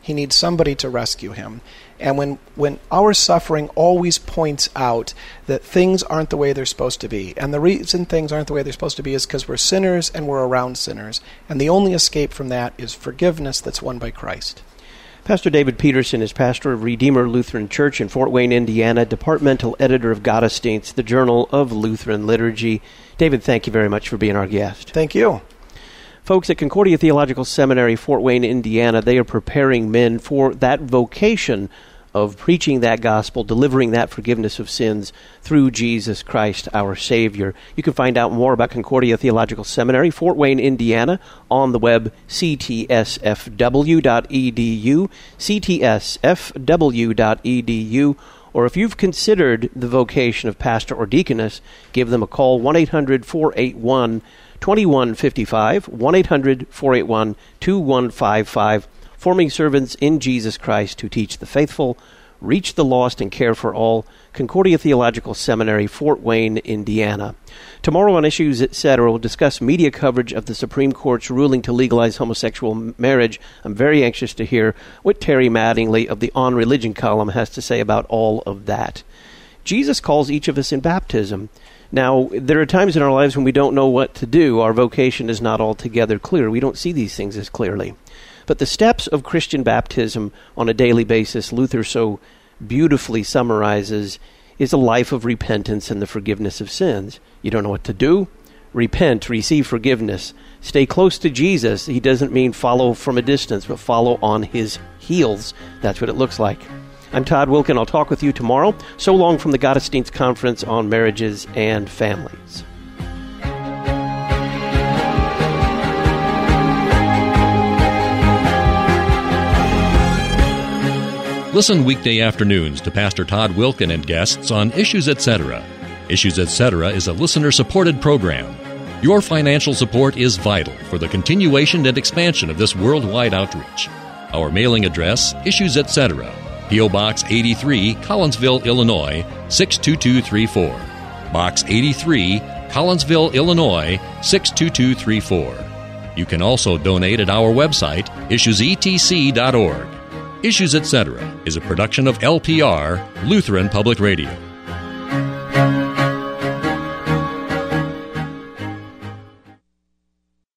He needs somebody to rescue him. And when, when our suffering always points out that things aren't the way they're supposed to be, and the reason things aren't the way they're supposed to be is because we're sinners and we're around sinners, and the only escape from that is forgiveness that's won by Christ. Pastor David Peterson is pastor of Redeemer Lutheran Church in Fort Wayne, Indiana, departmental editor of Gottesdienst, the Journal of Lutheran Liturgy. David, thank you very much for being our guest. Thank you. Folks, at Concordia Theological Seminary, Fort Wayne, Indiana, they are preparing men for that vocation of preaching that gospel, delivering that forgiveness of sins through Jesus Christ, our Savior. You can find out more about Concordia Theological Seminary, Fort Wayne, Indiana, on the web, c t s f w dot e d u, c t s f w dot e d u, or if you've considered the vocation of pastor or deaconess, give them a call, one eight hundred four eight one two one five five, one eight hundred four eight one two one five five, forming servants in Jesus Christ to teach the faithful, reach the lost, and care for all. Concordia Theological Seminary, Fort Wayne, Indiana. Tomorrow on Issues, et cetera, we'll discuss media coverage of the Supreme Court's ruling to legalize homosexual marriage. I'm very anxious to hear what Terry Mattingly of the On Religion column has to say about all of that. Jesus calls each of us in baptism. Now, there are times in our lives when we don't know what to do. Our vocation is not altogether clear. We don't see these things as clearly. But the steps of Christian baptism on a daily basis, Luther so beautifully summarizes, is a life of repentance and the forgiveness of sins. You don't know what to do? Repent, receive forgiveness. Stay close to Jesus. He doesn't mean follow from a distance, but follow on his heels. That's what it looks like. I'm Todd Wilken. I'll talk with you tomorrow. So long from the Gottesdienst Conference on Marriages and Families. Listen weekday afternoons to Pastor Todd Wilken and guests on Issues, et cetera. Issues, et cetera is a listener-supported program. Your financial support is vital for the continuation and expansion of this worldwide outreach. Our mailing address, Issues, et cetera, P O. Box eighty-three, Collinsville, Illinois, six two two three four. Box eighty-three, Collinsville, Illinois, six two two three four. You can also donate at our website, issues e t c dot org. Issues, et cetera is a production of L P R, Lutheran Public Radio.